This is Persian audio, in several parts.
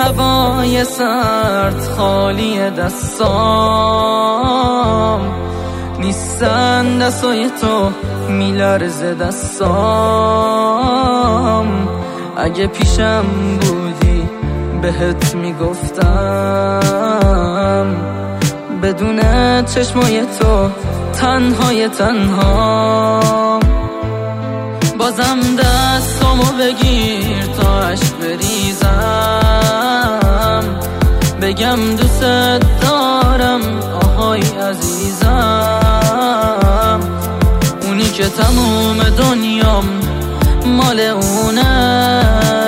هوای سرد خالی دستام، نیستن دستای تو میلرزه دستام. اگه پیشم بودی بهت میگفتم، بدون چشمای تو تنهای تنها. بازم دستامو بگیر تا عشق بریزم، بگم دوست دارم آهای عزیزم. اونی که تموم دنیام مال اونه،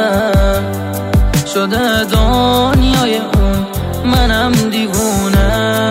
شده دنیای اون منم دیوونه.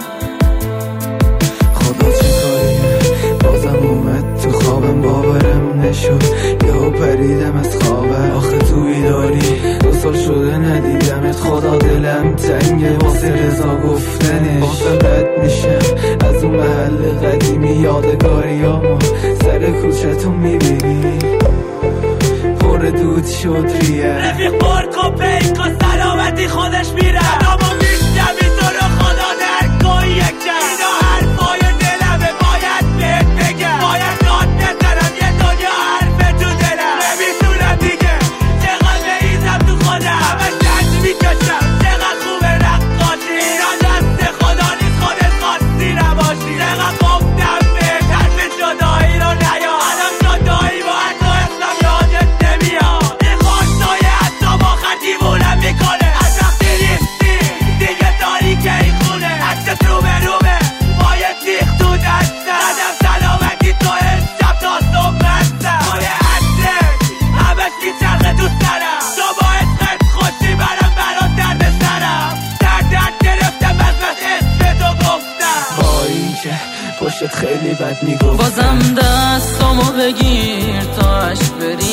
خدا چه کاریه بازم اومد تو خوابم، باورم نشد یهو پریدم از خوابم. آخه تو بیداری 2 سال شده ندیدمت، خدا دلم تنگه واسه رضا گفتنش. بازم رد میشم از اون محل قدیمی، یادگاریامو سر کوچه‌تون میبینی پر دود شد ریه. رفیق بارد کن پیکا سلامتی خودش میره. ادامو میشنوی تو رو خدا درگاه یکم، اینا حرفای دلمه باید بهت بگم. باید داد بزنم یه دنیا حرفه تو دلم، نمیتونم دیگه چقدر بریزم تو خودم. همه شد میکشم چقدر خوبه رقاصی، اینا دست خدا نیست خودت خواستی نباشی. چقدر گفتم بهت حرف جدایی رو نیا، الان جدایی با حتی اسلام یادت نمیاد. این خوشتای حتی با خط دیوونم میکنه، از وقتی نیستی دیگه تاریکه این خونه. عکست رو به رومه با یه تیغ تو دستم، زدم سلامتی تو شب تا صبح بستم. پای عطرت همش میچرخه تو سرم، تو با عشقت خوشی برم برات درد سرم. درد گرفتم از اسم تو گفتم، با این که پشتت خیلی بد میگفت. بازم دستامو بگیر تا عشق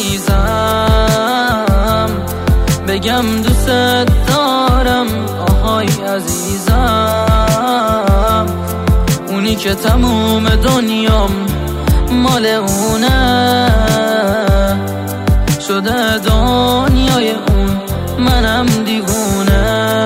بریزم، بگم دوست دارم آهای عزیزم. اونی که تموم دنیام مال اونه، شده دنیای اون منم دیوونه.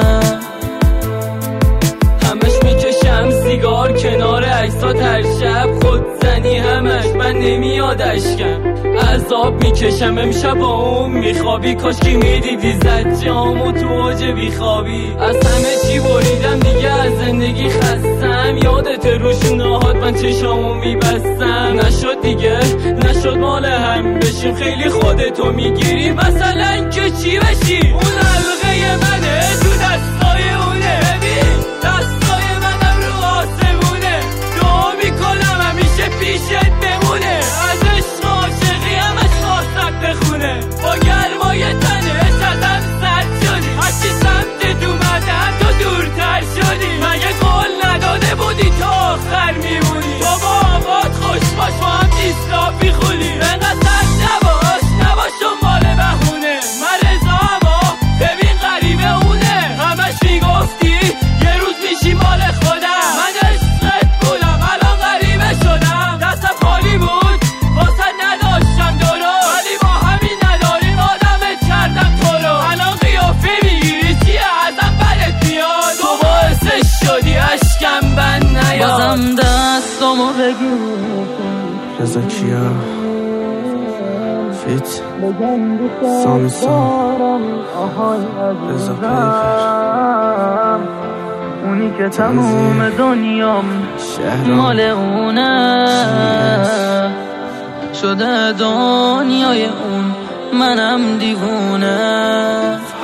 همش میکشم سیگار کنار عکسات، هر شب خودزنی همش من نمیاد اشکم. عذاب میکشم امشب با اون میخوابی، کاش که میدیدی زد جامو تو اوج بیخوابی. از همه چی بریدم دیگه از زندگی خستم، یادت روشون راحت من چشامو میبستم. نشد دیگه نشد مال هم بشیم، خیلی خودتو میگیری مثلا که چی بشی. اون حلقه منه تو دستای اونه، ببین دستای منم رو آسمونه. دعا میکنم همیشه پیشت بمونه، از عشق عاشقی همش خواستم بخونه. با گرمای تنش ازم سرد شدی، هرچی سمتت اومدم تو دورتر شدی. مگه قول نداده بودی تا آخر میمونی؟ تو با آباد خوش باش با هم دیسکافی خولی. انقدر سرد نباش دنبال بهونه. من رضا اما ببین غریبه اونه، همش میگفتی یه روز میشی مال خودم. من عشقت بودم الان غریبه شدم، دستم خالی بود واسه نداشتم درست، ولی با همین نداریم آدمت کردم تو رو. الان قیافه میگیری چیه ازم بدت میاد، تو باعثش شدی اشکم بند نیاد. بازم دستامو بگیر رضا کیا فیت سامی رضا پیکر، اونی که تموم دنیام مال اونه، شده دنیای اون منم دیوونه.